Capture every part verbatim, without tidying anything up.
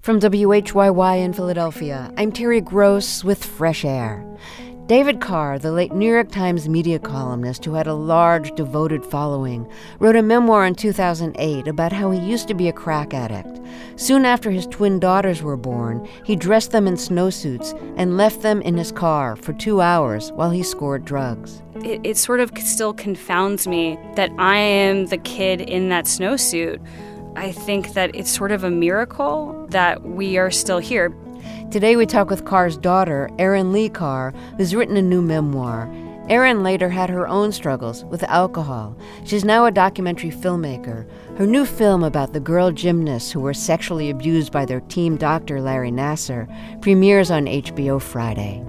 From W H Y Y in Philadelphia, I'm Terry Gross with Fresh Air. David Carr, the late New York Times media columnist who had a large, devoted following, wrote a memoir in two thousand eight about how he used to be a crack addict. Soon after his twin daughters were born, he dressed them in snowsuits and left them in his car for two hours while he scored drugs. It, it sort of still confounds me that I am the kid in that snowsuit. I think that it's sort of a miracle that we are still here. Today we talk with Carr's daughter, Erin Lee Carr, who's written a new memoir. Erin later had her own struggles with alcohol. She's now a documentary filmmaker. Her new film about the girl gymnasts who were sexually abused by their team doctor, Larry Nassar, premieres on H B O Friday.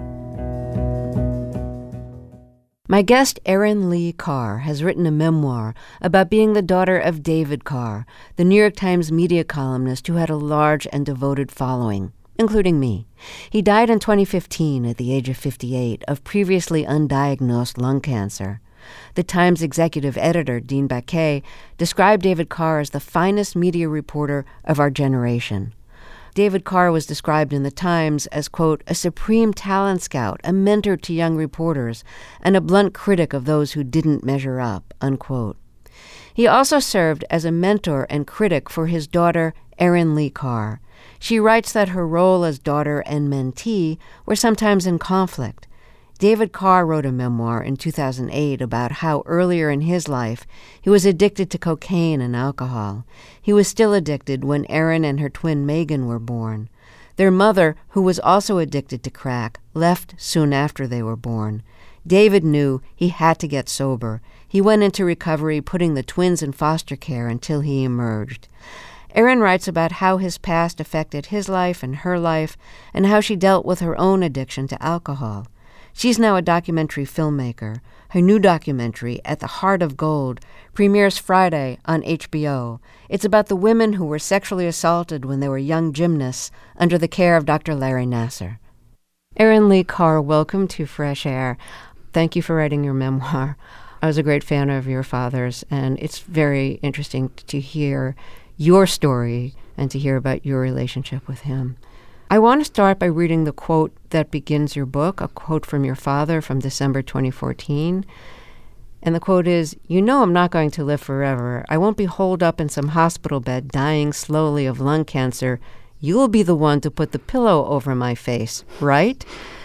My guest, Erin Lee Carr, has written a memoir about being the daughter of David Carr, the New York Times media columnist who had a large and devoted following, including me. He died in twenty fifteen at the age of fifty-eight of previously undiagnosed lung cancer. The Times executive editor, Dean Baquet, described David Carr as the finest media reporter of our generation. David Carr was described in the Times as, quote, a supreme talent scout, a mentor to young reporters, and a blunt critic of those who didn't measure up, unquote. He also served as a mentor and critic for his daughter, Erin Lee Carr. She writes that her role as daughter and mentee were sometimes in conflict. David Carr wrote a memoir in two thousand eight about how earlier in his life he was addicted to cocaine and alcohol. He was still addicted when Erin and her twin Megan were born. Their mother, who was also addicted to crack, left soon after they were born. David knew he had to get sober. He went into recovery, putting the twins in foster care until he emerged. Erin writes about how his past affected his life and her life, and how she dealt with her own addiction to alcohol. She's now a documentary filmmaker. Her new documentary, At the Heart of Gold, premieres Friday on H B O. It's about the women who were sexually assaulted when they were young gymnasts under the care of Doctor Larry Nassar. Erin Lee Carr, welcome to Fresh Air. Thank you for writing your memoir. I was a great fan of your father's, and it's very interesting to hear your story and to hear about your relationship with him. I want to start by reading the quote that begins your book, a quote from your father from December twenty fourteen. And the quote is, "You know I'm not going to live forever. I won't be holed up in some hospital bed dying slowly of lung cancer. You'll be the one to put the pillow over my face, right?"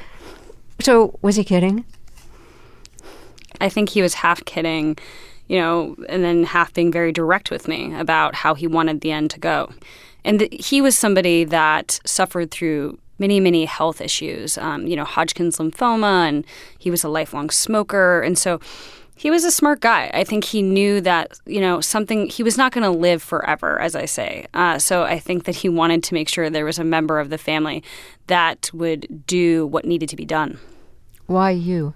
So was he kidding? I think he was half kidding, you know, and then half being very direct with me about how he wanted the end to go. And the, he was somebody that suffered through many, many health issues, um, you know, Hodgkin's lymphoma, and he was a lifelong smoker. And so he was a smart guy. I think he knew that, you know, something, he was not going to live forever, as I say. Uh, so I think that he wanted to make sure there was a member of the family that would do what needed to be done. Why you?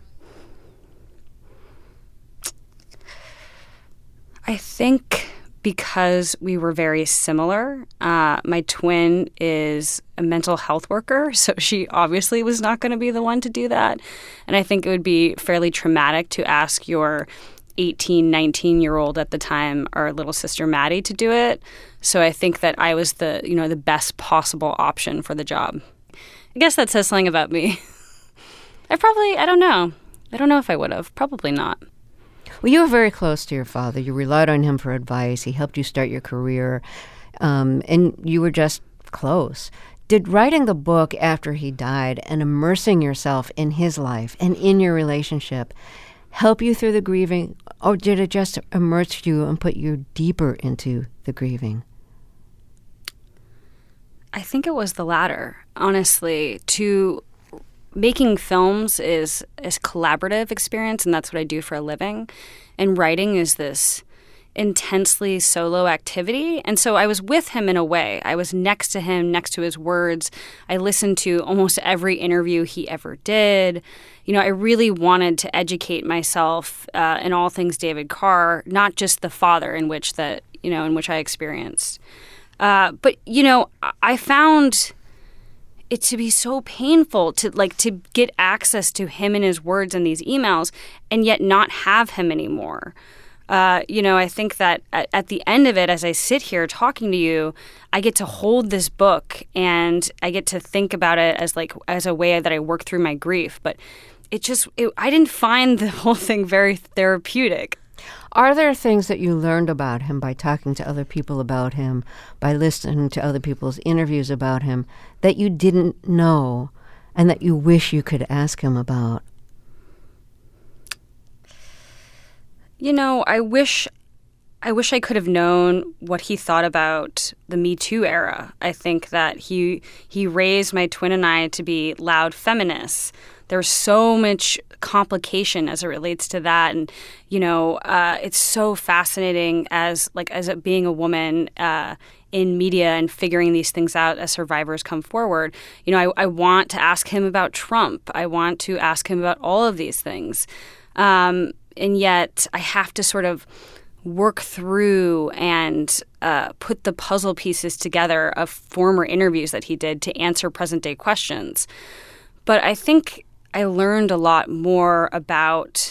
I think because we were very similar. Uh, my twin is a mental health worker, so she obviously was not going to be the one to do that. And I think it would be fairly traumatic to ask your eighteen, nineteen-year-old at the time, our little sister Maddie, to do it. So I think that I was the, you know, the best possible option for the job. I guess that says something about me. I probably, I don't know. I don't know if I would have. Probably not. Well, you were very close to your father. You relied on him for advice. He helped you start your career, um, and you were just close. Did writing the book after he died and immersing yourself in his life and in your relationship help you through the grieving, or did it just immerse you and put you deeper into the grieving? I think it was the latter, honestly. To Making films is a collaborative experience, and that's what I do for a living. And writing is this intensely solo activity. And so I was with him in a way. I was next to him, next to his words. I listened to almost every interview he ever did. You know, I really wanted to educate myself uh, in all things David Carr, not just the father in which that, you know, in which I experienced. Uh, but, you know, I found it to be so painful to like to get access to him and his words in these emails and yet not have him anymore. Uh, you know, I think that at, at the end of it, as I sit here talking to you, I get to hold this book and I get to think about it as like as a way that I work through my grief. But it just, it, I didn't find the whole thing very therapeutic. Are there things that you learned about him by talking to other people about him, by listening to other people's interviews about him, that you didn't know and that you wish you could ask him about? You know, I wish I wish I could have known what he thought about the Me Too era. I think that he he raised my twin and I to be loud feminists. There's so much complication as it relates to that, and you know, uh, it's so fascinating as like as a, being a woman uh, in media and figuring these things out as survivors come forward. You know, I, I want to ask him about Trump. I want to ask him about all of these things. Um, And yet I have to sort of work through and uh, put the puzzle pieces together of former interviews that he did to answer present-day questions. But I think I learned a lot more about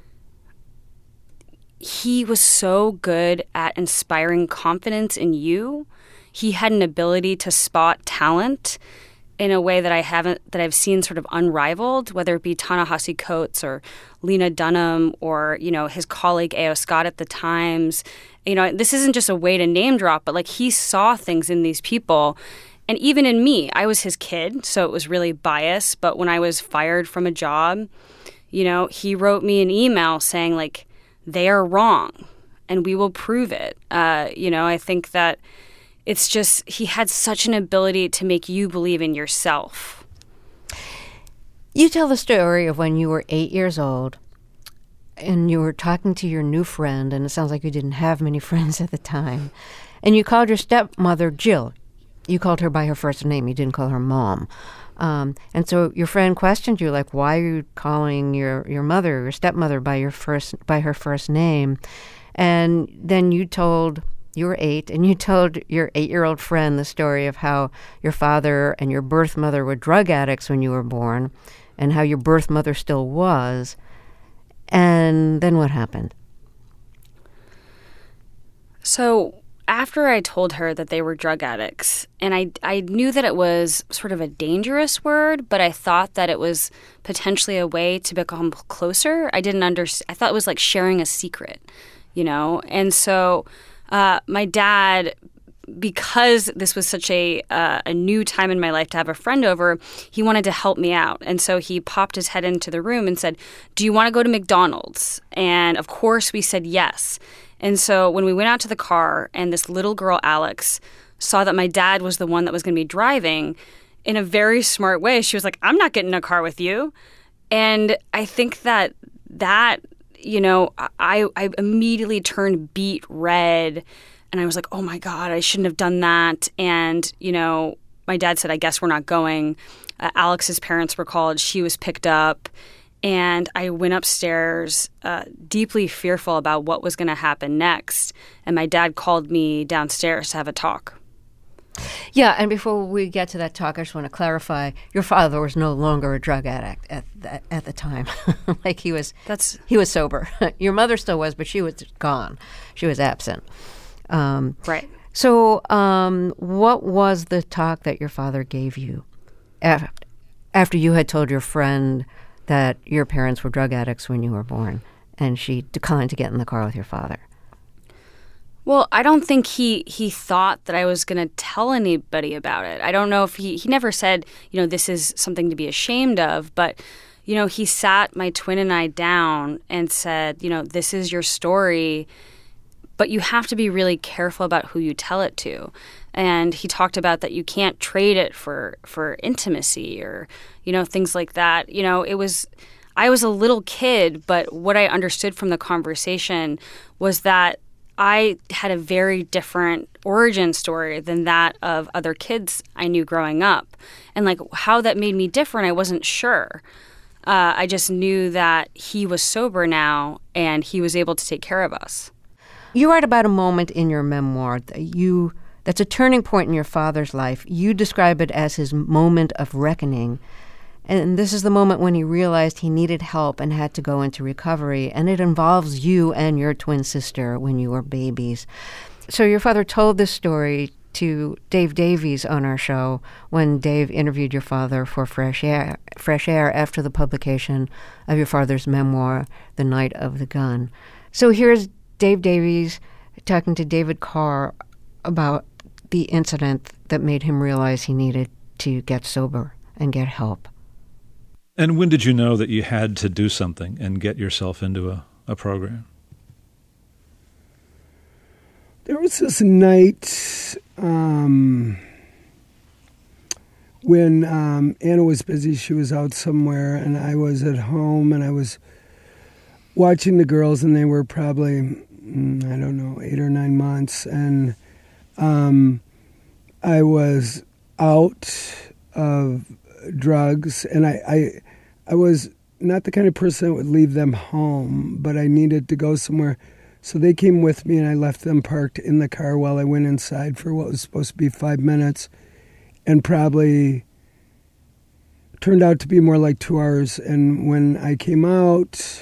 he was so good at inspiring confidence in you. He had an ability to spot talent in a way that I haven't, that I've seen sort of unrivaled, whether it be Ta-Nehisi Coates or Lena Dunham or, you know, his colleague A O Scott at the Times. You know, this isn't just a way to name drop, but like he saw things in these people. And even in me, I was his kid, so it was really biased. But when I was fired from a job, you know, he wrote me an email saying like, they are wrong and we will prove it. Uh, you know, I think that it's just, he had such an ability to make you believe in yourself. You tell the story of when you were eight years old and you were talking to your new friend, and it sounds like you didn't have many friends at the time, and you called your stepmother Jill. You called her by her first name. You didn't call her Mom. Um, and so your friend questioned you, like, why are you calling your, your mother, your stepmother, by your first by her first name? And then you told... You were eight, and you told your eight-year-old friend the story of how your father and your birth mother were drug addicts when you were born, and how your birth mother still was. And then what happened? So after I told her that they were drug addicts, and I, I knew that it was sort of a dangerous word, but I thought that it was potentially a way to become closer. I didn't understand. I thought it was like sharing a secret, you know? And so... Uh, my dad, because this was such a uh, a new time in my life to have a friend over, he wanted to help me out. And so he popped his head into the room and said, do you want to go to McDonald's? And of course we said yes. And so when we went out to the car and this little girl, Alex, saw that my dad was the one that was going to be driving, in a very smart way, she was like, I'm not getting in a car with you. And I think that that... You know, I, I immediately turned beet red and I was like, oh my God, I shouldn't have done that. And, you know, my dad said, I guess we're not going. Uh, Alex's parents were called. She was picked up. And I went upstairs uh, deeply fearful about what was going to happen next. And my dad called me downstairs to have a talk. Yeah, and before we get to that talk, I just want to clarify, your father was no longer a drug addict at the, at the time. Like he was That's he was sober. Your mother still was, but she was gone. She was absent. Um, right. So um, what was the talk that your father gave you after, after you had told your friend that your parents were drug addicts when you were born and she declined to get in the car with your father? Well, I don't think he, he thought that I was going to tell anybody about it. I don't know if he, he never said, you know, this is something to be ashamed of. But, you know, he sat my twin and I down and said, you know, this is your story, but you have to be really careful about who you tell it to. And he talked about that you can't trade it for, for intimacy or, you know, things like that. You know, it was... I was a little kid, but what I understood from the conversation was that I had a very different origin story than that of other kids I knew growing up. And like how that made me different, I wasn't sure. Uh, I just knew that he was sober now and he was able to take care of us. You write about a moment in your memoir that you that's a turning point in your father's life. You describe it as his moment of reckoning. And this is the moment when he realized he needed help and had to go into recovery. And it involves you and your twin sister when you were babies. So your father told this story to Dave Davies on our show when Dave interviewed your father for Fresh Air, Fresh Air after the publication of your father's memoir, The Night of the Gun. So here's Dave Davies talking to David Carr about the incident that made him realize he needed to get sober and get help. And when did you know that you had to do something and get yourself into a, a program? There was this night um, when um, Anna was busy. She was out somewhere, and I was at home, and I was watching the girls, and they were probably, mm, I don't know, eight or nine months. And um, I was out of drugs, and I, I, I was not the kind of person that would leave them home, but I needed to go somewhere. So they came with me, and I left them parked in the car while I went inside for what was supposed to be five minutes and probably turned out to be more like two hours. And when I came out,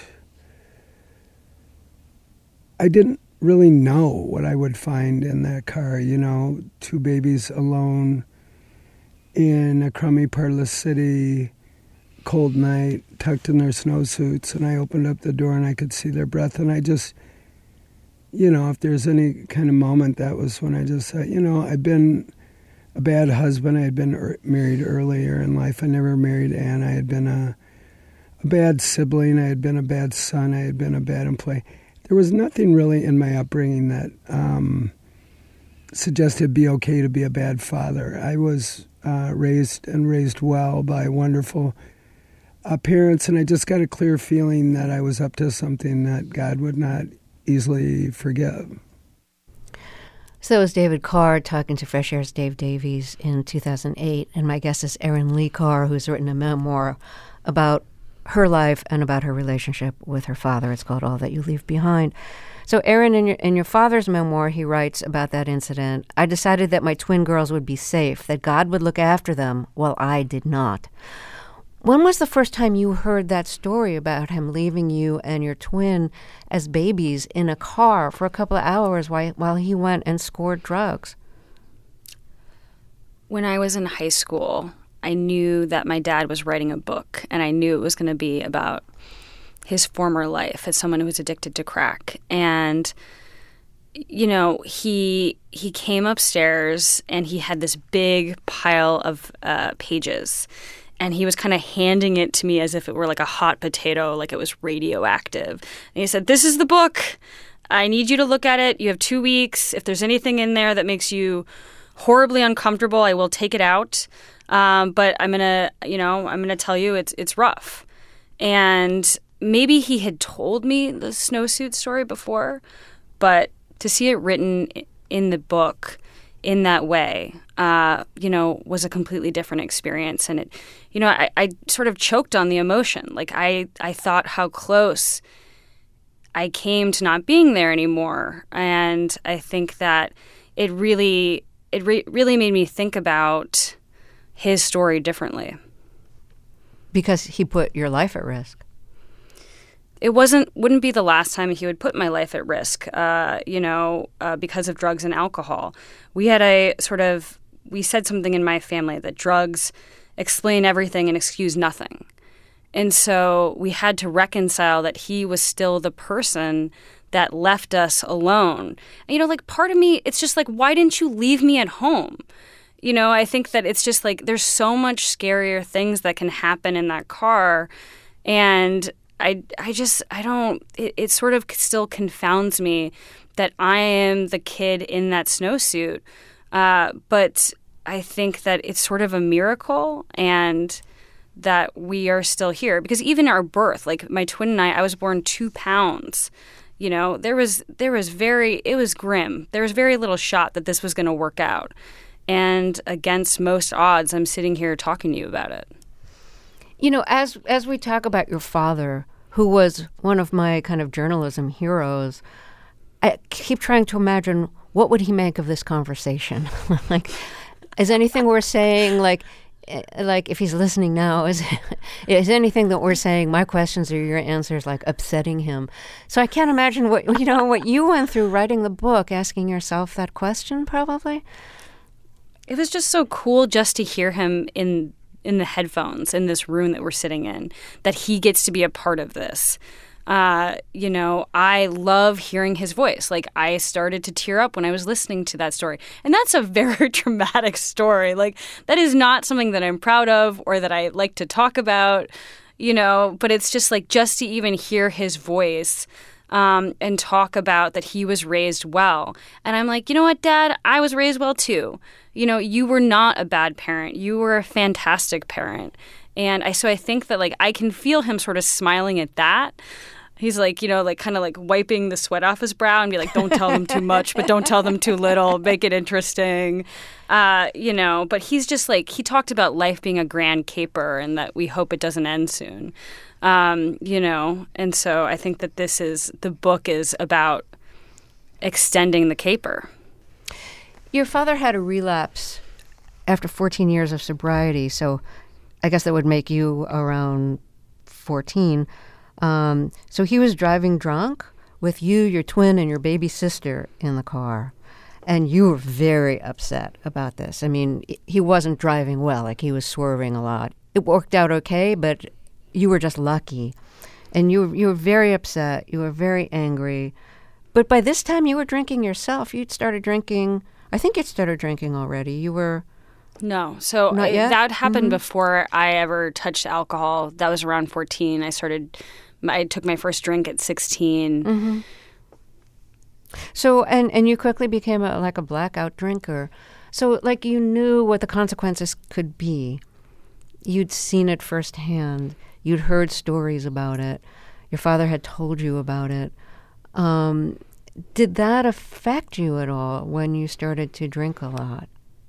I didn't really know what I would find in that car, you know, two babies alone in a crummy part of the city, cold night, tucked in their snowsuits. And I opened up the door, and I could see their breath, and I just... You know, if there's any kind of moment, that was when I just said, you know, I've been a bad husband. I had been er- married earlier in life. I never married Anne. I had been a, a bad sibling. I had been a bad son. I had been a bad employee. There was nothing really in my upbringing that um, suggested it'd be okay to be a bad father. I was uh, raised and raised well by wonderful uh, parents, and I just got a clear feeling that I was up to something that God would not easily forgive. So it was David Carr talking to Fresh Air's Dave Davies in two thousand eight, and my guest is Erin Lee Carr, who's written a memoir about her life and about her relationship with her father. It's called All That You Leave Behind. So Erin, in your, in your father's memoir, he writes about that incident, I decided that my twin girls would be safe, that God would look after them while I did not. When was the first time you heard that story about him leaving you and your twin as babies in a car for a couple of hours while, while he went and scored drugs? When I was in high school, I knew that my dad was writing a book, and I knew it was going to be about his former life as someone who was addicted to crack. And, you know, he he came upstairs, and he had this big pile of uh, pages. And he was kind of handing it to me as if it were like a hot potato, like it was radioactive. And he said, this is the book. I need you to look at it. You have two weeks. If there's anything in there that makes you horribly uncomfortable, I will take it out. Um, but I'm going to, you know, I'm going to tell you it's it's rough. And maybe he had told me the snowsuit story before, but to see it written in the book in that way, uh, you know, was a completely different experience. And it, you know, I, I sort of choked on the emotion. Like I, I thought how close I came to not being there anymore. And I think that it really, it re- really made me think about his story differently. Because he put your life at risk. It wasn't wouldn't be the last time he would put my life at risk, uh, you know, uh, because of drugs and alcohol. We had a sort of, we said something in my family that drugs explain everything and excuse nothing. And so we had to reconcile that he was still the person that left us alone. And, you know, like part of me, it's just like, why didn't you leave me at home? You know, I think that it's just like there's so much scarier things that can happen in that car. And I, I just, I don't, it, it sort of still confounds me that I am the kid in that snowsuit. Uh, but I think that it's sort of a miracle and that we are still here. Because even our birth, like my twin and I, I was born two pounds. You know, there was, there was very, it was grim. There was very little shot that this was going to work out. And against most odds, I'm sitting here talking to you about it. You know, as as we talk about your father, who was one of my kind of journalism heroes, I keep trying to imagine what would he make of this conversation? Like, is anything we're saying, like, like if he's listening now, is is anything that we're saying, my questions or your answers, like upsetting him? So I can't imagine what you know what you went through writing the book, asking yourself that question. Probably it was just so cool just to hear him in in the headphones in this room that we're sitting in, that he gets to be a part of this. Uh, you know, I love hearing his voice. Like, I started to tear up when I was listening to that story. And that's a very dramatic story. Like, that is not something that I'm proud of or that I like to talk about, you know, but it's just like, just to even hear his voice um, and talk about that he was raised well. And I'm like, you know what, Dad? I was raised well, too. You know, you were not a bad parent. You were a fantastic parent. And I so I think that, like, I can feel him sort of smiling at that. He's like, you know, like kind of like wiping the sweat off his brow and be like, don't tell them too much, but don't tell them too little. Make it interesting. Uh, you know, but he's just like, he talked about life being a grand caper and that we hope it doesn't end soon. Um, you know, and so I think that this is, the book is about extending the caper. Your father had a relapse after fourteen years of sobriety, so I guess that would make you around fourteen. Um, so he was driving drunk with you, your twin, and your baby sister in the car. And you were very upset about this. I mean, he wasn't driving well, like he was swerving a lot. It worked out okay, but you were just lucky. And you, you were very upset. You were very angry. But by this time, you were drinking yourself. You'd started drinking. I think you'd started drinking already. You were... No. So I, that happened mm-hmm. before I ever touched alcohol. That was around fourteen. I started, I took my first drink at sixteen. Mm-hmm. So, and, and you quickly became a, like a blackout drinker. So, like, you knew what the consequences could be. You'd seen it firsthand. You'd heard stories about it. Your father had told you about it. Um, did that affect you at all when you started to drink a lot?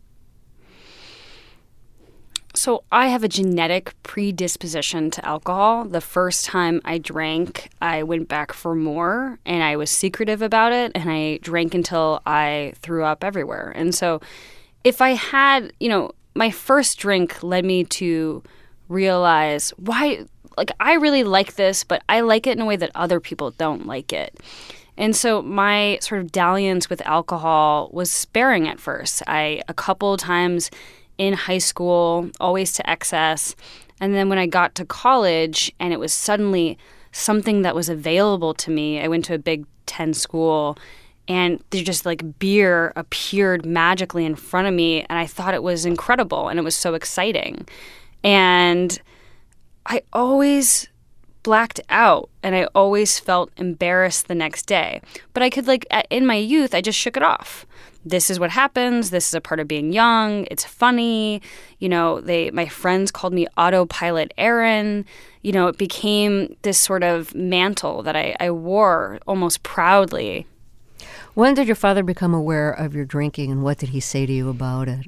So I have a genetic predisposition to alcohol. The first time I drank, I went back for more, and I was secretive about it, and I drank until I threw up everywhere. And so if I had, you know, my first drink led me to realize why, like, I really like this, but I like it in a way that other people don't like it. And so my sort of dalliance with alcohol was sparing at first. I, a couple times in high school, always to excess. And then when I got to college and it was suddenly something that was available to me, I went to a Big Ten school and there just like beer appeared magically in front of me. And I thought it was incredible and it was so exciting. And I always blacked out and I always felt embarrassed the next day. But I could like, in my youth, I just shook it off. This is what happens. This is a part of being young. It's funny. You know, they my friends called me Autopilot Erin. You know, it became this sort of mantle that I, I wore almost proudly. When did your father become aware of your drinking and what did he say to you about it?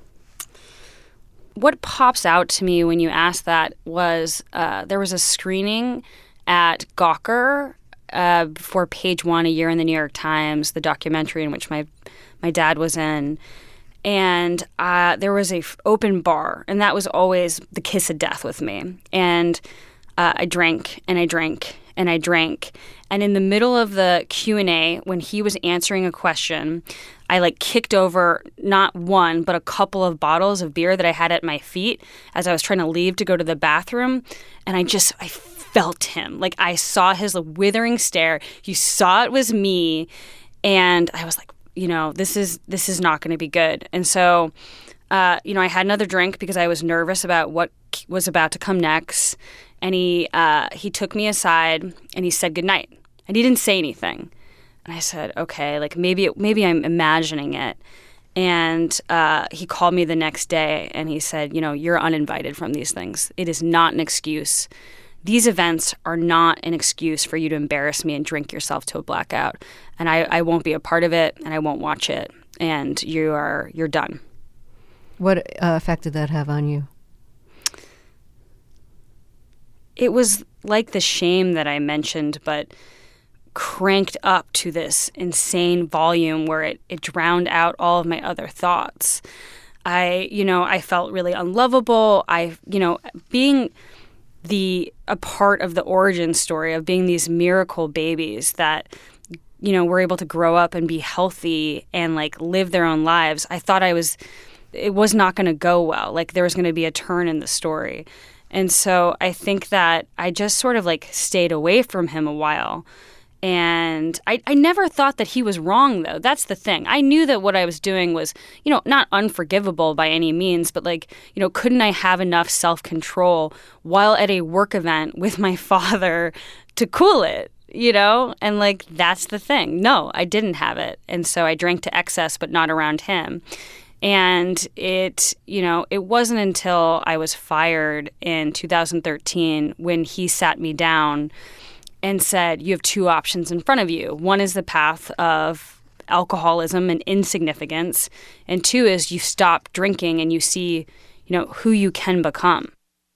What pops out to me when you ask that was uh, there was a screening at Gawker uh, for Page One, A Year in the New York Times, the documentary in which my my dad was in. And uh, there was a f- open bar, and that was always the kiss of death with me. And uh, I drank, and I drank, and I drank. And in the middle of the Q and A, when he was answering a question, I like kicked over not one, but a couple of bottles of beer that I had at my feet as I was trying to leave to go to the bathroom. And I just, I felt him. Like I saw his like, withering stare. You saw it was me. And I was like, you know, this is this is not going to be good. And so, uh, you know, I had another drink because I was nervous about what was about to come next. And he uh, he took me aside and he said goodnight. And he didn't say anything. And I said, okay, like maybe it, maybe I'm imagining it. And uh, he called me the next day and he said, you know, you're uninvited from these things. It is not an excuse. These events are not an excuse for you to embarrass me and drink yourself to a blackout. And I, I won't be a part of it, and I won't watch it. And you are you're done. What uh, effect did that have on you? It was like the shame that I mentioned, but cranked up to this insane volume where it, it drowned out all of my other thoughts. I, you know, I felt really unlovable. I, you know, being the a part of the origin story of being these miracle babies that, you know, were able to grow up and be healthy and like live their own lives. I thought I was, it was not going to go well. Like there was going to be a turn in the story. And so I think that I just sort of like stayed away from him a while. And I, I never thought that he was wrong, though. That's the thing. I knew that what I was doing was, you know, not unforgivable by any means, but like, you know, couldn't I have enough self-control while at a work event with my father to cool it, you know? And like, that's the thing. No, I didn't have it. And so I drank to excess, but not around him. And it, you know, it wasn't until I was fired in two thousand thirteen when he sat me down and said, you have two options in front of you. One is the path of alcoholism and insignificance. And two is you stop drinking and you see, you know, who you can become.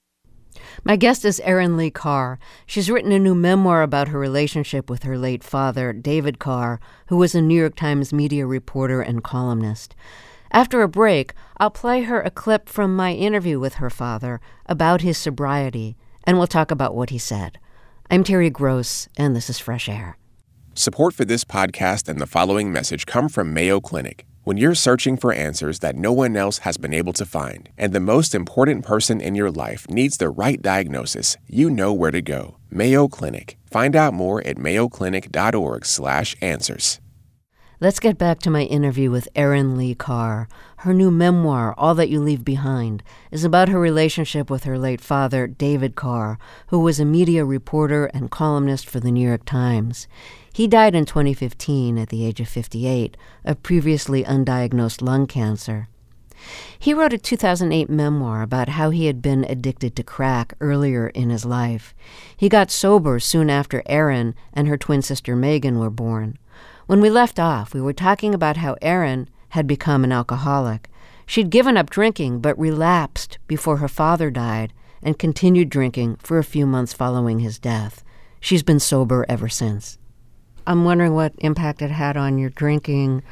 My guest is Erin Lee Carr. She's written a new memoir about her relationship with her late father, David Carr, who was a New York Times media reporter and columnist. After a break, I'll play her a clip from my interview with her father about his sobriety, and we'll talk about what he said. I'm Terry Gross, and this is Fresh Air. Support for this podcast and the following message come from Mayo Clinic. When you're searching for answers that no one else has been able to find, and the most important person in your life needs the right diagnosis, you know where to go. Mayo Clinic. Find out more at mayoclinic.org slash answers. Let's get back to my interview with Erin Lee Carr. Her new memoir, All That You Leave Behind, is about her relationship with her late father, David Carr, who was a media reporter and columnist for the New York Times. He died in twenty fifteen at the age of fifty-eight of previously undiagnosed lung cancer. He wrote a two thousand eight memoir about how he had been addicted to crack earlier in his life. He got sober soon after Erin and her twin sister Megan were born. When we left off, we were talking about how Erin had become an alcoholic. She'd given up drinking but relapsed before her father died and continued drinking for a few months following his death. She's been sober ever since. I'm wondering what impact it had on your drinking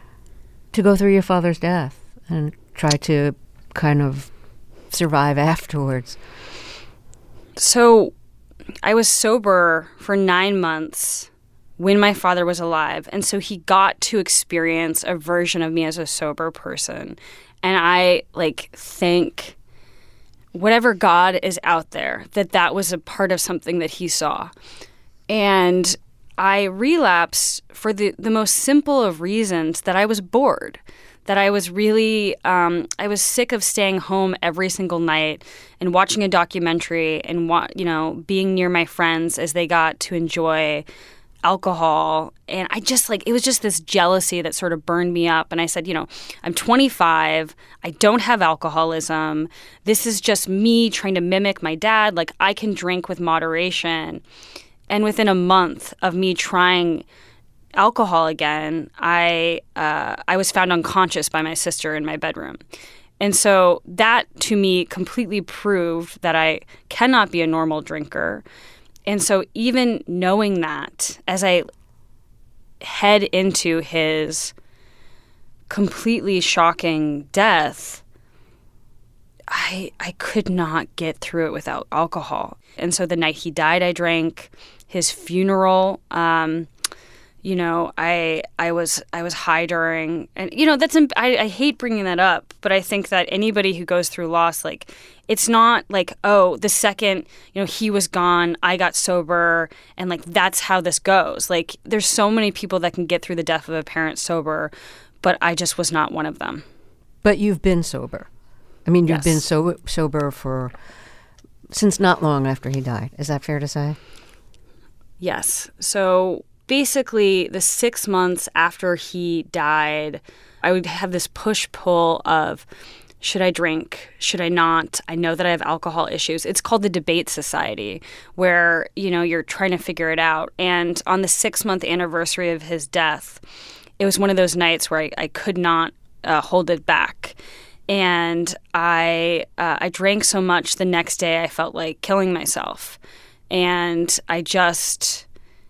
to go through your father's death and try to kind of survive afterwards. So I was sober for nine months when my father was alive. And so he got to experience a version of me as a sober person. And I, like, thank whatever God is out there that that was a part of something that he saw. And I relapsed for the, the most simple of reasons, that I was bored, that I was really, um, I was sick of staying home every single night and watching a documentary and, wa- you know, being near my friends as they got to enjoy alcohol. And I just like, it was just this jealousy that sort of burned me up. And I said, you know, I'm twenty-five. I don't have alcoholism. This is just me trying to mimic my dad. Like, I can drink with moderation. And within a month of me trying alcohol again, I uh, I was found unconscious by my sister in my bedroom. And so that, to me, completely proved that I cannot be a normal drinker. And so even knowing that, as I head into his completely shocking death, I I could not get through it without alcohol. And so the night he died, I drank. His funeral, um, you know, I I was I was high during, and you know that's I, I hate bringing that up, but I think that anybody who goes through loss, like, it's not like, oh, the second, you know, he was gone, I got sober, and like that's how this goes. Like, there's so many people that can get through the death of a parent sober, but I just was not one of them. But you've been sober. I mean, you've Yes. been so, sober for since not long after he died. Is that fair to say? Yes. So basically, the six months after he died, I would have this push-pull of, should I drink? Should I not? I know that I have alcohol issues. It's called the Debate Society, where, you know, you're trying to figure it out. And on the six-month anniversary of his death, it was one of those nights where I, I could not uh, hold it back. And I uh, I drank so much the next day I felt like killing myself. And I just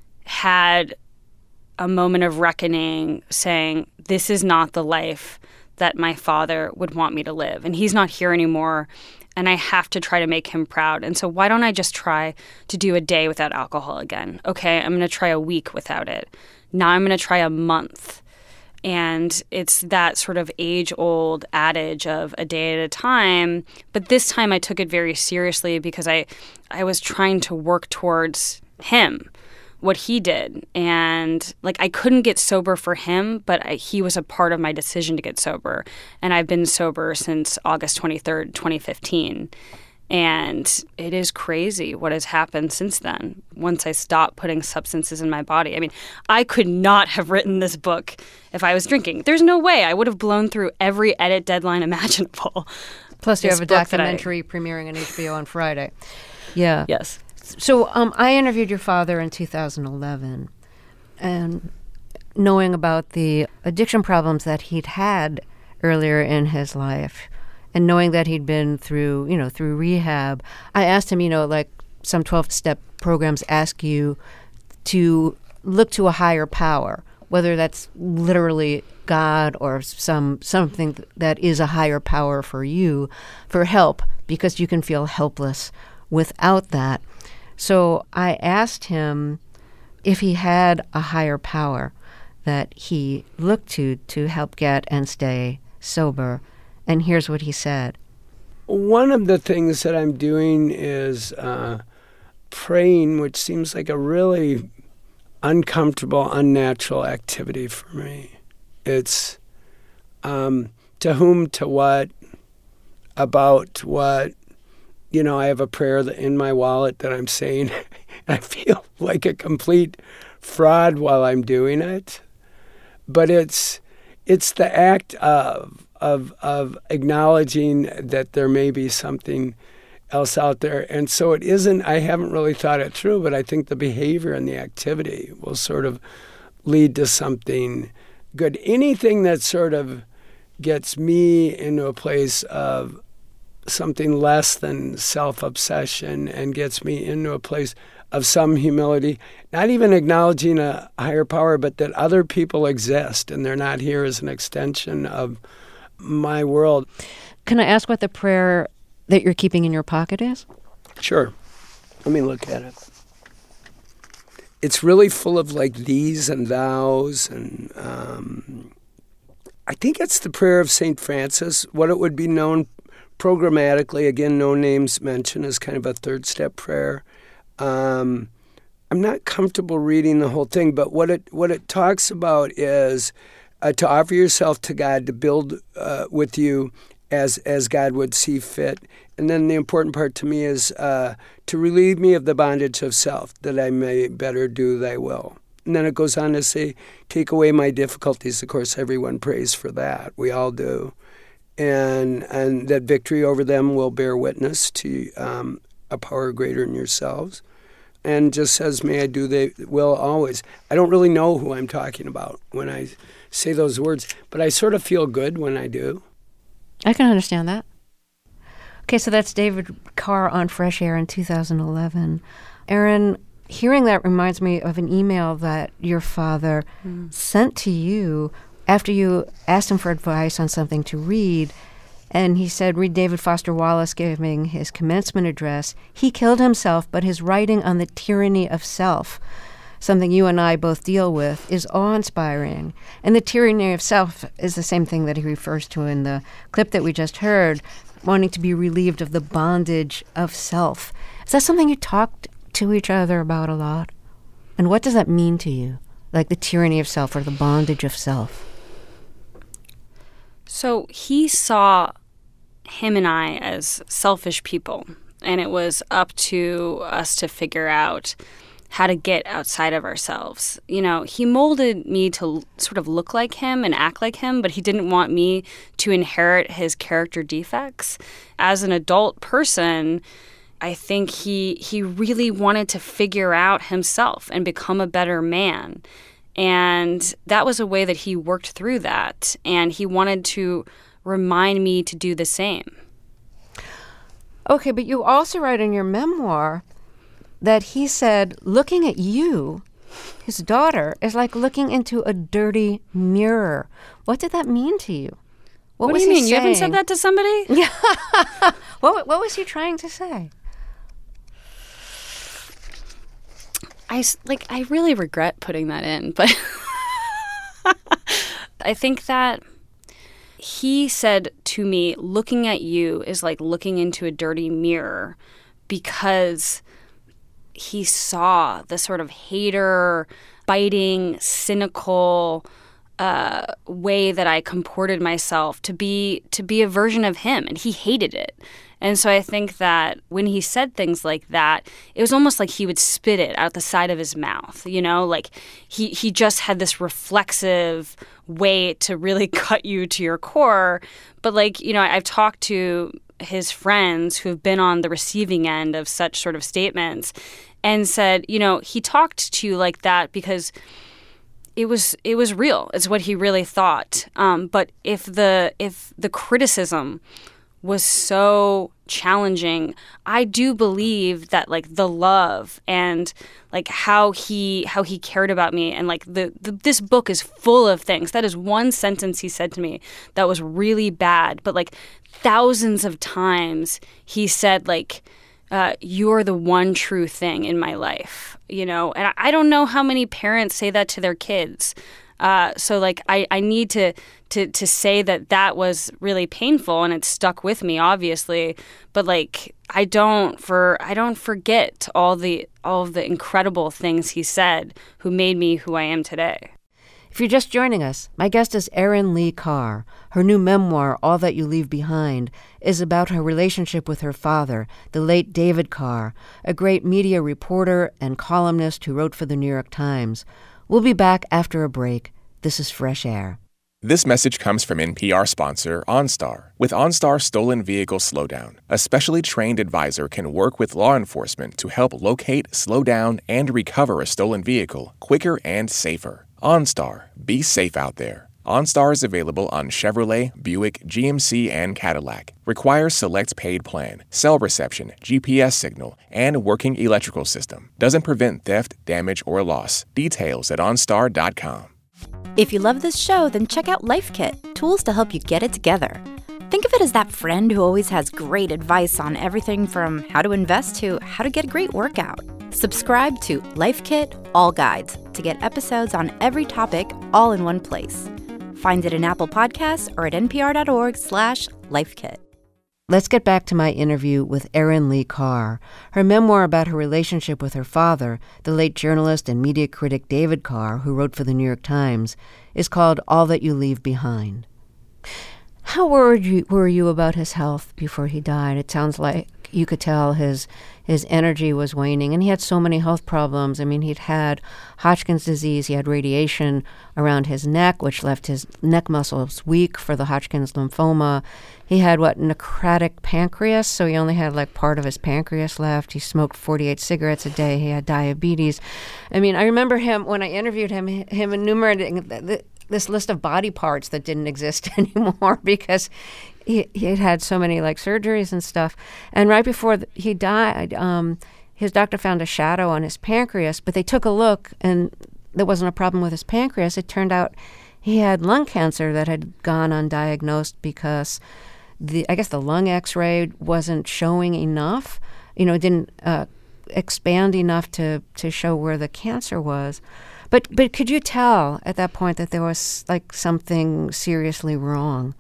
had a moment of reckoning saying, this is not the life that my father would want me to live. And he's not here anymore, and I have to try to make him proud. And so why don't I just try to do a day without alcohol again? Okay, I'm going to try a week without it. Now I'm going to try a month. And it's that sort of age-old adage of a day at a time. But this time I took it very seriously because I, I was trying to work towards him, what he did. And like I couldn't get sober for him, but I, he was a part of my decision to get sober. And I've been sober since August twenty-third, twenty fifteen. And it is crazy what has happened since then, once I stopped putting substances in my body. I mean, I could not have written this book if I was drinking. There's no way. I would have blown through every edit deadline imaginable. Plus, you This have a book that I- documentary premiering on H B O on Friday. Yeah. Yes. So um, I interviewed your father in two thousand eleven, and knowing about the addiction problems that he'd had earlier in his life, and knowing that he'd been through, you know, through rehab, I asked him, you know, like some twelve-step programs ask you to look to a higher power, whether that's literally God or some something that is a higher power for you, for help, because you can feel helpless without that. So I asked him if he had a higher power that he looked to to help get and stay sober. And here's what he said. One of the things that I'm doing is uh, praying, which seems like a really uncomfortable, unnatural activity for me. It's um, to whom, to what, about what. You know, I have a prayer in my wallet that I'm saying. I feel like a complete fraud while I'm doing it. But it's it's the act of of of acknowledging that there may be something else out there. And so it isn't, I haven't really thought it through, but I think the behavior and the activity will sort of lead to something good. Anything that sort of gets me into a place of something less than self-obsession and gets me into a place of some humility, not even acknowledging a higher power, but that other people exist and they're not here as an extension of my world. Can I ask what the prayer that you're keeping in your pocket is? Sure. Let me look at it. It's really full of like these and thous, and um, I think it's the prayer of Saint Francis, what it would be known programmatically, again, no names mentioned, as kind of a third step prayer. Um, I'm not comfortable reading the whole thing, but what it what it talks about is uh, to offer yourself to God, to build uh, with you as as God would see fit. And then the important part to me is uh, to relieve me of the bondage of self, that I may better do thy will. And then it goes on to say, take away my difficulties. Of course, everyone prays for that. We all do. And and that victory over them will bear witness to um, a power greater than yourselves. And just says, may I do the will always. I don't really know who I'm talking about when I say those words, but I sort of feel good when I do. I can understand that. Okay, so that's David Carr on Fresh Air in two thousand eleven. Erin, hearing that reminds me of an email that your father mm. sent to you after you asked him for advice on something to read. And he said, read David Foster Wallace giving his commencement address. He killed himself, but his writing on the tyranny of self, something you and I both deal with, is awe-inspiring. And the tyranny of self is the same thing that he refers to in the clip that we just heard, wanting to be relieved of the bondage of self. Is that something you talked to each other about a lot? And what does that mean to you, like the tyranny of self or the bondage of self? So he saw him and I as selfish people, and it was up to us to figure out how to get outside of ourselves. You know, he molded me to sort of look like him and act like him, but he didn't want me to inherit his character defects. As an adult person, I think he he really wanted to figure out himself and become a better man. And that was a way that he worked through that. And he wanted to remind me to do the same. Okay, but you also write in your memoir that he said, looking at you, his daughter, is like looking into a dirty mirror. What did that mean to you? What, what was do you he mean? saying? You haven't said that to somebody? Yeah. what, what was he trying to say? I, like, I really regret putting that in, but I think that he said to me, looking at you is like looking into a dirty mirror, because he saw the sort of hater, biting, cynical uh, way that I comported myself to be to be a version of him, and he hated it. And so I think that when he said things like that, it was almost like he would spit it out the side of his mouth, you know, like he, he just had this reflexive way to really cut you to your core. But like, you know, I've talked to his friends who have been on the receiving end of such sort of statements and said, you know, he talked to you like that because it was it was real. It's what he really thought. Um, but if the if the criticism was so challenging, I do believe that like the love and like how he how he cared about me, and like the, the this book is full of things. That is one sentence he said to me that was really bad, but like thousands of times he said like uh, you're the one true thing in my life, you know. And I, I don't know how many parents say that to their kids. Uh, so like I, I need to, to to say that that was really painful, and it stuck with me, obviously. But like I don't for I don't forget all the all of the incredible things he said, who made me who I am today. If you're just joining us, my guest is Erin Lee Carr. Her new memoir, All That You Leave Behind, is about her relationship with her father, the late David Carr, a great media reporter and columnist who wrote for the New York Times. We'll be back after a break. This is Fresh Air. This message comes from N P R sponsor OnStar. With OnStar Stolen Vehicle Slowdown, a specially trained advisor can work with law enforcement to help locate, slow down, and recover a stolen vehicle quicker and safer. OnStar. Be safe out there. OnStar is available on Chevrolet, Buick, G M C, and Cadillac. Requires select paid plan, cell reception, G P S signal, and working electrical system. Doesn't prevent theft, damage, or loss. Details at OnStar dot com. If you love this show, then check out Life Kit, tools to help you get it together. Think of it as that friend who always has great advice on everything from how to invest to how to get a great workout. Subscribe to Life Kit All Guides to get episodes on every topic all in one place. Find it in Apple Podcasts or at npr.org slash lifekit. Let's get back to my interview with Erin Lee Carr. Her memoir about her relationship with her father, the late journalist and media critic David Carr, who wrote for the New York Times, is called All That You Leave Behind. How worried you, were you about his health before he died? It sounds like you could tell his his energy was waning, and he had so many health problems. I mean, he'd had Hodgkin's disease, he had radiation around his neck, which left his neck muscles weak for the Hodgkin's lymphoma. He had, what, necrotic pancreas, so he only had, like, part of his pancreas left. He smoked forty-eight cigarettes a day. He had diabetes. I mean, I remember him, when I interviewed him, him enumerating the, the, this list of body parts that didn't exist anymore because he, he had had so many, like, surgeries and stuff. And right before the, he died, um, his doctor found a shadow on his pancreas, but they took a look, and there wasn't a problem with his pancreas. It turned out he had lung cancer that had gone undiagnosed because the I guess the lung X-ray wasn't showing enough. You know, it didn't uh, expand enough to, to show where the cancer was. But but could you tell at that point that there was, like, something seriously wrong?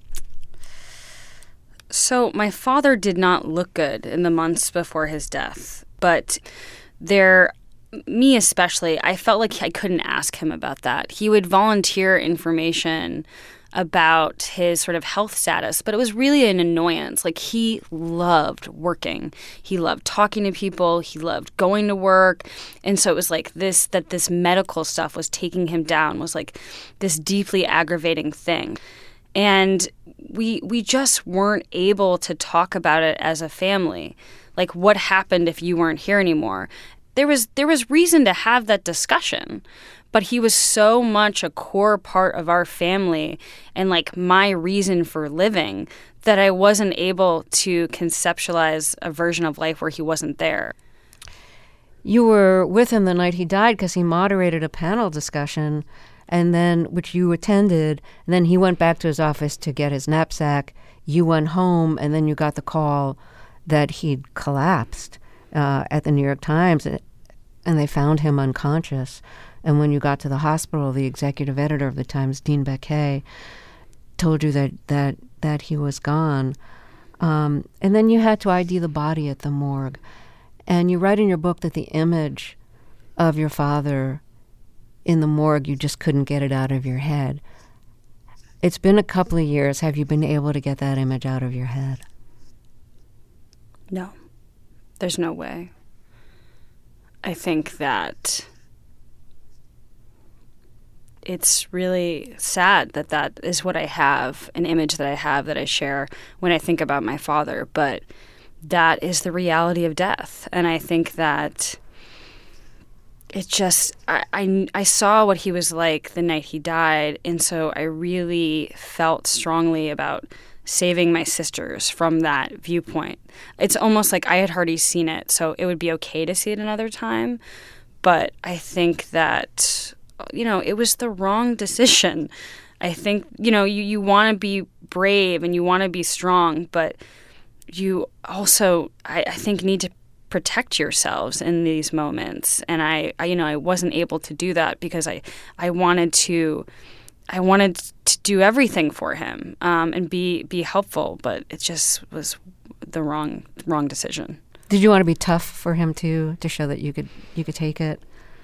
So my father did not look good in the months before his death, but there, me especially, I felt like I couldn't ask him about that. He would volunteer information about his sort of health status, but it was really an annoyance. Like, he loved working. He loved talking to people. He loved going to work. And so it was like this, that this medical stuff was taking him down, was like this deeply aggravating thing. And we we just weren't able to talk about it as a family. Like, what happened if you weren't here anymore? There was there was reason to have that discussion, but he was so much a core part of our family and, like, my reason for living that I wasn't able to conceptualize a version of life where he wasn't there. You were with him the night he died because he moderated a panel discussion and then which you attended, and then he went back to his office to get his knapsack. You went home, and then you got the call that he'd collapsed uh, at the New York Times, and they found him unconscious. And when you got to the hospital, the executive editor of the Times, Dean Baquet, told you that that, that he was gone. Um, and then you had to I D the body at the morgue. And you write in your book that the image of your father in the morgue, you just couldn't get it out of your head. It's been a couple of years. Have you been able to get that image out of your head? No. There's no way. I think that it's really sad that that is what I have, an image that I have that I share when I think about my father. But that is the reality of death. And I think that it just, I, I, I saw what he was like the night he died. And so I really felt strongly about saving my sisters from that viewpoint. It's almost like I had already seen it, so it would be okay to see it another time. But I think that, you know, it was the wrong decision. I think, you know, you, you want to be brave and you want to be strong, but you also, I, I think, need to protect yourselves in these moments. And I, I, you know, I wasn't able to do that because I, I wanted to, I wanted to do everything for him um, and be, be helpful, but it just was the wrong, wrong decision. Did you want to be tough for him too, to show that you could, you could take it?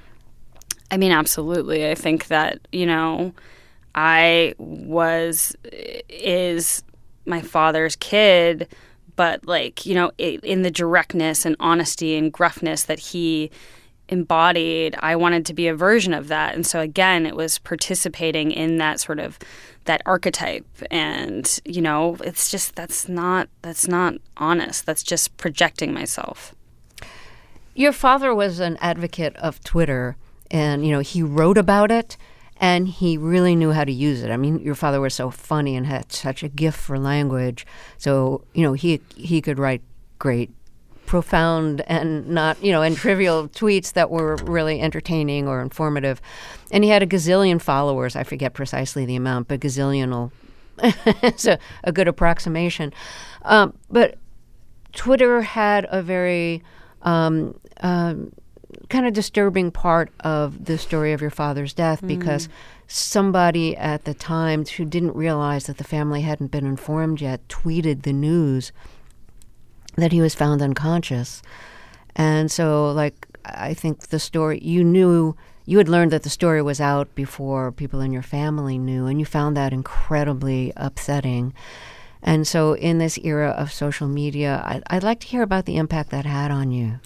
I mean, absolutely. I think that, you know, I was, is my father's kid, but like, you know, in the directness and honesty and gruffness that he embodied, I wanted to be a version of that. And so again, it was participating in that sort of, that archetype. And, you know, it's just, that's not, that's not honest. That's just projecting myself. Your father was an advocate of Twitter. And, you know, he wrote about it, and he really knew how to use it. I mean, your father was so funny and had such a gift for language. So, you know, he he could write great, profound and not, you know, and trivial tweets that were really entertaining or informative. And he had a gazillion followers. I forget precisely the amount, but gazillion will it's a, a good approximation. Um, but Twitter had a very... Um, um, kind of disturbing part of the story of your father's death mm. because somebody at the time who didn't realize that the family hadn't been informed yet tweeted the news that he was found unconscious. And so, like, I think the story, you knew, you had learned that the story was out before people in your family knew, and you found that incredibly upsetting. And so in this era of social media, I, I'd like to hear about the impact that had on you.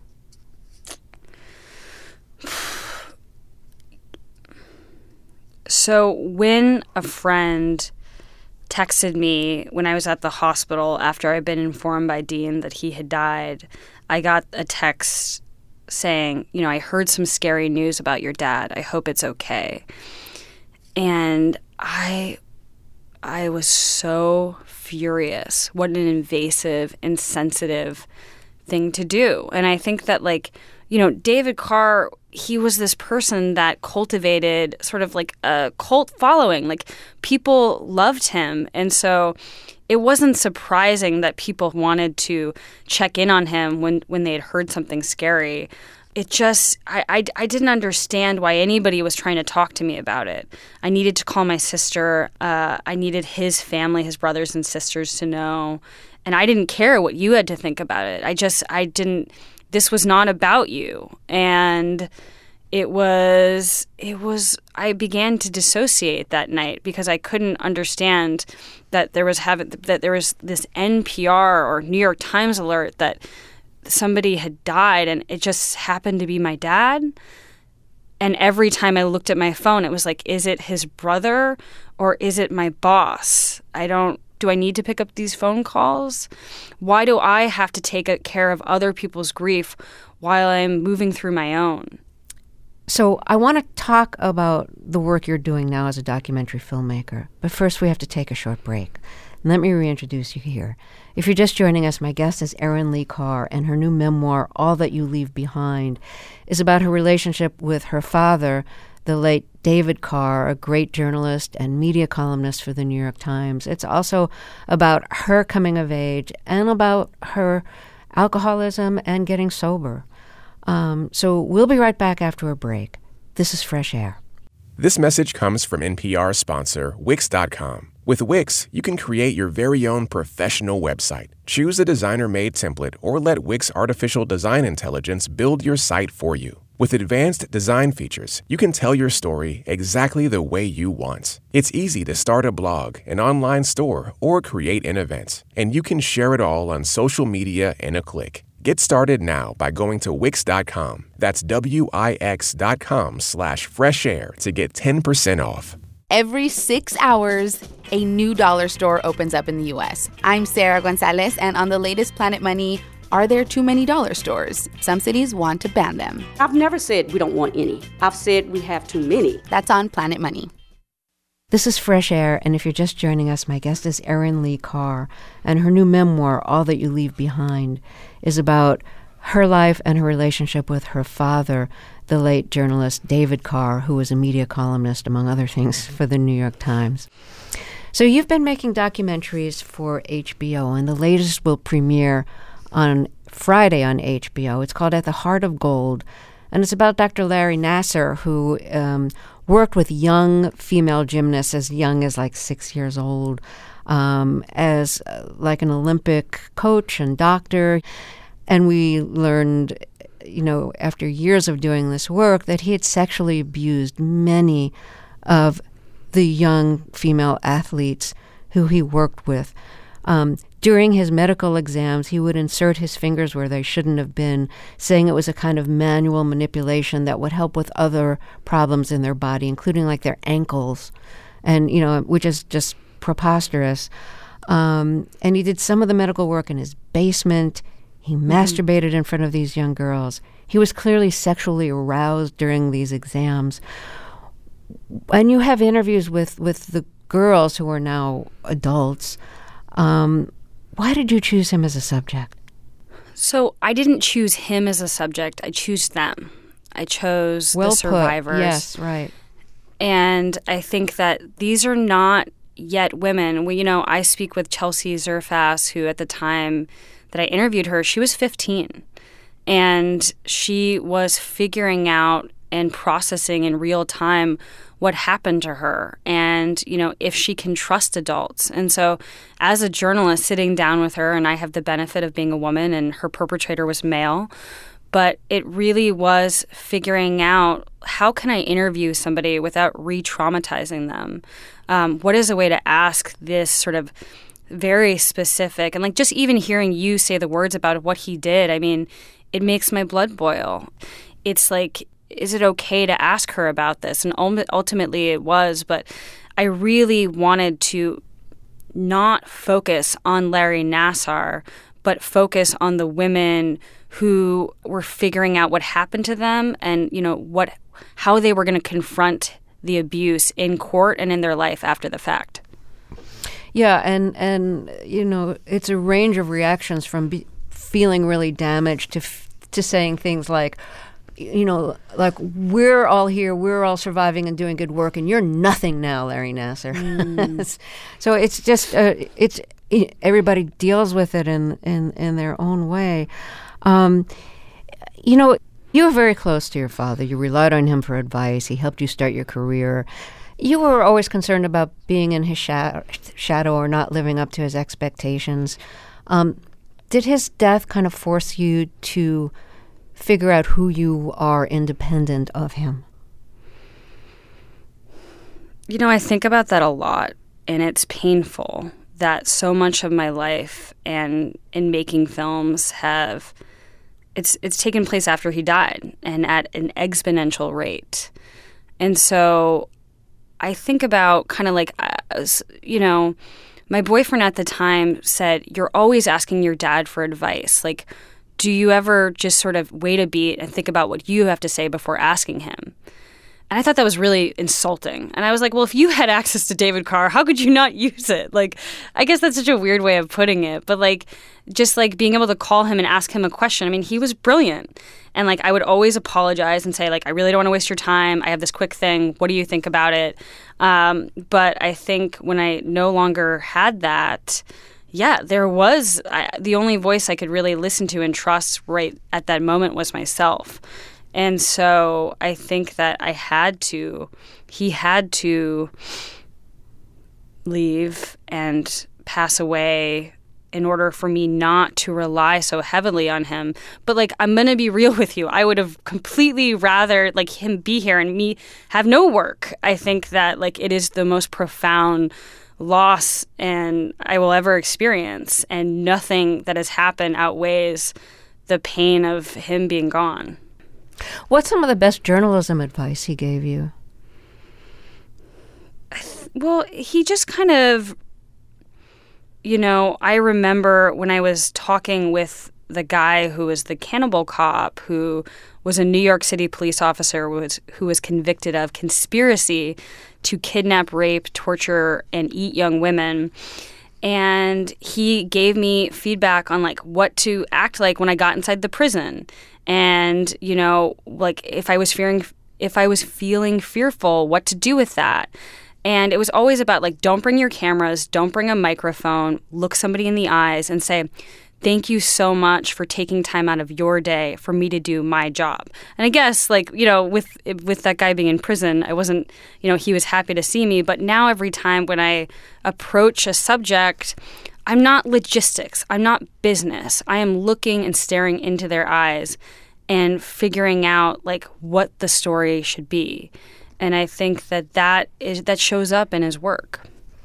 So when a friend texted me when I was at the hospital after I'd been informed by Dean that he had died, I got a text saying, you know, I heard some scary news about your dad. I hope it's okay. And I I was so furious. What an invasive, insensitive thing to do. And I think that, like, you know, David Carr, he was this person that cultivated sort of like a cult following. Like, people loved him. And so it wasn't surprising that people wanted to check in on him when, when they had heard something scary. It just, I, I, I didn't understand why anybody was trying to talk to me about it. I needed to call my sister. Uh, I needed his family, his brothers and sisters to know. And I didn't care what you had to think about it. I just, I didn't, this was not about you. And it was, it was, I began to dissociate that night because I couldn't understand that there was having, that there was this N P R or New York Times alert that somebody had died, and it just happened to be my dad. And every time I looked at my phone, it was like, is it his brother or is it my boss? I don't, do I need to pick up these phone calls? Why do I have to take care of other people's grief while I'm moving through my own? So I want to talk about the work you're doing now as a documentary filmmaker. But first, we have to take a short break. And let me reintroduce you here. If you're just joining us, my guest is Erin Lee Carr, and her new memoir, All That You Leave Behind, is about her relationship with her father, the late David Carr, a great journalist and media columnist for the New York Times. It's also about her coming of age and about her alcoholism and getting sober. Um, so we'll be right back after a break. This is Fresh Air. This message comes from N P R sponsor Wix dot com. With Wix, you can create your very own professional website. Choose a designer-made template or let Wix Artificial Design Intelligence build your site for you. With advanced design features, you can tell your story exactly the way you want. It's easy to start a blog, an online store, or create an event, and you can share it all on social media in a click. Get started now by going to Wix dot com. That's W-I-X dot com slash fresh air to get ten percent off. Every six hours, a new dollar store opens up in the U S. I'm Sarah Gonzalez, and on the latest Planet Money, are there too many dollar stores? Some cities want to ban them. I've never said we don't want any. I've said we have too many. That's on Planet Money. This is Fresh Air, and if you're just joining us, my guest is Erin Lee Carr, and her new memoir, All That You Leave Behind, is about her life and her relationship with her father, the late journalist David Carr, who was a media columnist, among other things, for the New York Times. So you've been making documentaries for H B O, and the latest will premiere on Friday on H B O. It's called At the Heart of Gold, and it's about Doctor Larry Nassar, who um, worked with young female gymnasts as young as like six years old, um, as uh, like an Olympic coach and doctor. And we learned, you know, after years of doing this work, that he had sexually abused many of the young female athletes who he worked with. Um, during his medical exams, he would insert his fingers where they shouldn't have been, saying it was a kind of manual manipulation that would help with other problems in their body, including like their ankles, and, you know, which is just preposterous. Um, and he did some of the medical work in his basement. He mm-hmm. masturbated in front of these young girls. He was clearly sexually aroused during these exams. And you have interviews with, with the girls who are now adults. Um, why did you choose him as a subject? So I didn't choose him as a subject. I chose them. I chose well the survivors. Put. Yes, right. And I think that these are not yet women. We, you know, I speak with Chelsea Zerfas, who at the time that I interviewed her, she was fifteen. And she was figuring out and processing in real time what happened to her and, you know, if she can trust adults. And so as a journalist sitting down with her, and I have the benefit of being a woman and her perpetrator was male, but it really was figuring out, how can I interview somebody without re-traumatizing them? Um, what is a way to ask this sort of very specific, and like just even hearing you say the words about what he did, I mean, it makes my blood boil. It's like, is it okay to ask her about this? And ultimately it was, but I really wanted to not focus on Larry Nassar, but focus on the women who were figuring out what happened to them and, you know, what, how they were going to confront the abuse in court and in their life after the fact. Yeah, and, and you know, it's a range of reactions from be, feeling really damaged to f- to saying things like, you know, like, we're all here, we're all surviving and doing good work, and you're nothing now, Larry Nassar. Mm. So it's just, uh, it's it, everybody deals with it in, in, in their own way. Um, you know, you were very close to your father. You relied on him for advice. He helped you start your career. You were always concerned about being in his sha- shadow or not living up to his expectations. Um, did his death kind of force you to figure out who you are independent of him? You know, I think about that a lot, and it's painful that so much of my life and in making films have it's it's taken place after he died and at an exponential rate. And so I think about kind of like, uh, you know, my boyfriend at the time said, you're always asking your dad for advice. Like, do you ever just sort of wait a beat and think about what you have to say before asking him? And I thought that was really insulting. And I was like, well, if you had access to David Carr, how could you not use it? Like, I guess that's such a weird way of putting it. But like, just like being able to call him and ask him a question. I mean, he was brilliant. And like, I would always apologize and say, like, I really don't want to waste your time. I have this quick thing. What do you think about it? Um, but I think when I no longer had that, yeah, there was I, the only voice I could really listen to and trust right at that moment was myself. And so I think that I had to, he had to leave and pass away in order for me not to rely so heavily on him. But like, I'm going to be real with you. I would have completely rather like him be here and me have no work. I think that like it is the most profound loss and I will ever experience. And nothing that has happened outweighs the pain of him being gone. What's some of the best journalism advice he gave you? Well, he just kind of, you know, I remember when I was talking with the guy who was the cannibal cop, who was a New York City police officer who was, who was convicted of conspiracy to kidnap, rape, torture, and eat young women. And he gave me feedback on like what to act like when I got inside the prison. And, you know, like if I was fearing, if I was feeling fearful, what to do with that. And it was always about like, don't bring your cameras, don't bring a microphone, look somebody in the eyes and say, thank you so much for taking time out of your day for me to do my job. And I guess like, you know, with with that guy being in prison, I wasn't, you know, he was happy to see me. But now every time when I approach a subject, I'm not logistics. I'm not business. I am looking and staring into their eyes and figuring out like what the story should be. And I think that that is that shows up in his work.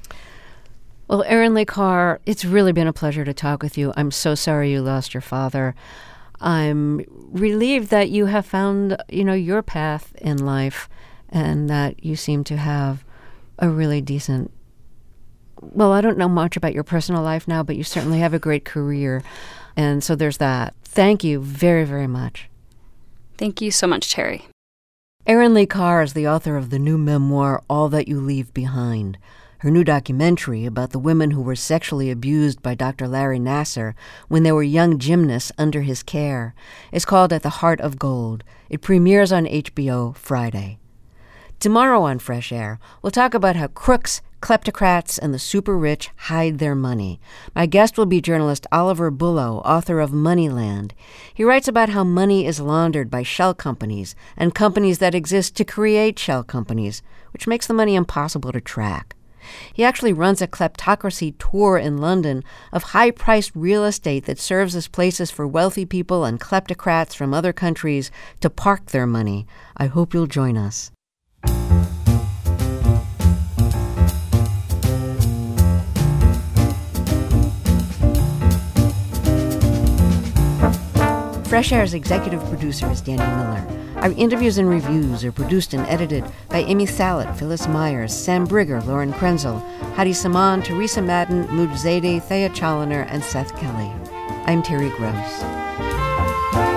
Well, Erin Lee Carr, it's really been a pleasure to talk with you. I'm so sorry you lost your father. I'm relieved that you have found, you know, your path in life and that you seem to have a really decent, well, I don't know much about your personal life now, but you certainly have a great career. And so there's that. Thank you very, very much. Thank you so much, Terry. Erin Lee Carr is the author of the new memoir, All That You Leave Behind. Her new documentary about the women who were sexually abused by Doctor Larry Nassar when they were young gymnasts under his care is called At the Heart of Gold. It premieres on H B O Friday. Tomorrow on Fresh Air, we'll talk about how crooks, kleptocrats, and the super-rich hide their money. My guest will be journalist Oliver Bullough, author of Moneyland. He writes about how money is laundered by shell companies and companies that exist to create shell companies, which makes the money impossible to track. He actually runs a kleptocracy tour in London of high-priced real estate that serves as places for wealthy people and kleptocrats from other countries to park their money. I hope you'll join us. Fresh Air's executive producer is Danny Miller. Our interviews and reviews are produced and edited by Amy Salet, Phyllis Myers, Sam Brigger, Lauren Krenzel, Hadi Saman, Teresa Madden, Luj Zadeh, Thea Challoner, and Seth Kelly. I'm Terry Gross.